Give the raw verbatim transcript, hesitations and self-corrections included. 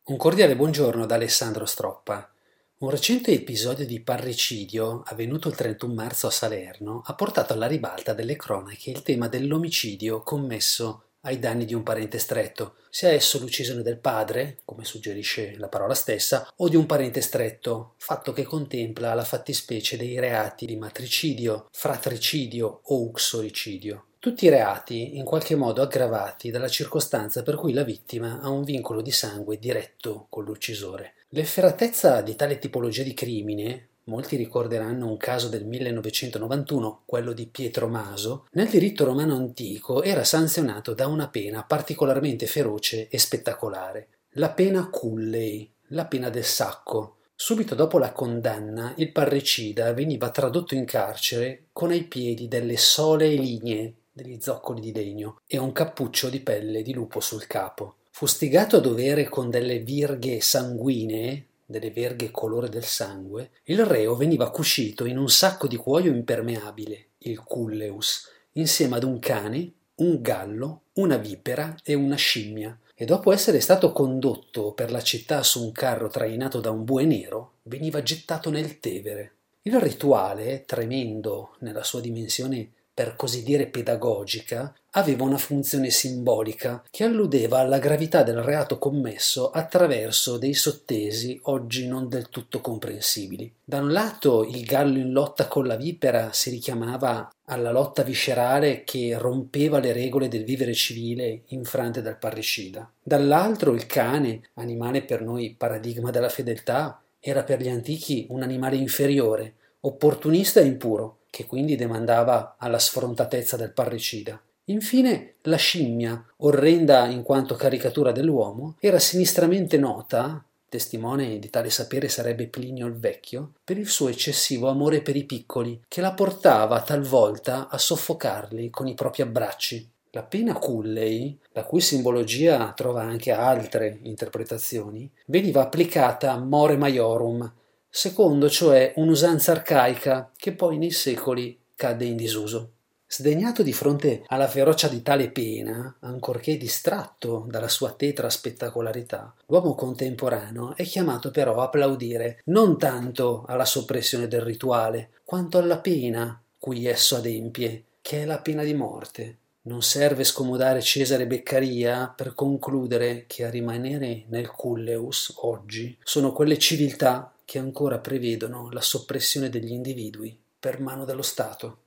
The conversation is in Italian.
Un cordiale buongiorno da Alessandro Stroppa. Un recente episodio di parricidio, avvenuto il trentuno marzo a Salerno, ha portato alla ribalta delle cronache il tema dell'omicidio commesso ai danni di un parente stretto, sia esso l'uccisione del padre, come suggerisce la parola stessa, o di un parente stretto, fatto che contempla la fattispecie dei reati di matricidio, fratricidio o uxoricidio. Tutti i reati in qualche modo aggravati dalla circostanza per cui la vittima ha un vincolo di sangue diretto con l'uccisore. L'efferatezza di tale tipologia di crimine, molti ricorderanno un caso del millenovecentonovantuno, quello di Pietro Maso, nel diritto romano antico era sanzionato da una pena particolarmente feroce e spettacolare, la pena cullei, la pena del sacco. Subito dopo la condanna, il parricida veniva tradotto in carcere con ai piedi delle solee lignee, degli zoccoli di legno, e un cappuccio di pelle di lupo sul capo. Fustigato a dovere con delle virghe sanguinee, delle verghe colore del sangue, il reo veniva cucito in un sacco di cuoio impermeabile, il culleus, insieme ad un cane, un gallo, una vipera e una scimmia, e dopo essere stato condotto per la città su un carro trainato da un bue nero, veniva gettato nel Tevere. Il rituale, tremendo nella sua dimensione per così dire pedagogica, aveva una funzione simbolica che alludeva alla gravità del reato commesso attraverso dei sottesi oggi non del tutto comprensibili. Da un lato il gallo in lotta con la vipera si richiamava alla lotta viscerale che rompeva le regole del vivere civile infrante dal parricida. Dall'altro il cane, animale per noi paradigma della fedeltà, era per gli antichi un animale inferiore, opportunista e impuro, che quindi demandava alla sfrontatezza del parricida. Infine, la scimmia, orrenda in quanto caricatura dell'uomo, era sinistramente nota, testimone di tale sapere sarebbe Plinio il Vecchio, per il suo eccessivo amore per i piccoli, che la portava talvolta a soffocarli con i propri abbracci. La pena cullei, la cui simbologia trova anche altre interpretazioni, veniva applicata a more maiorum, secondo cioè un'usanza arcaica che poi nei secoli cadde in disuso. Sdegnato di fronte alla ferocia di tale pena, ancorché distratto dalla sua tetra spettacolarità, l'uomo contemporaneo è chiamato però a applaudire non tanto alla soppressione del rituale, quanto alla pena cui esso adempie, che è la pena di morte. Non serve scomodare Cesare Beccaria per concludere che a rimanere nel culleus oggi sono quelle civiltà che ancora prevedono la soppressione degli individui per mano dello Stato.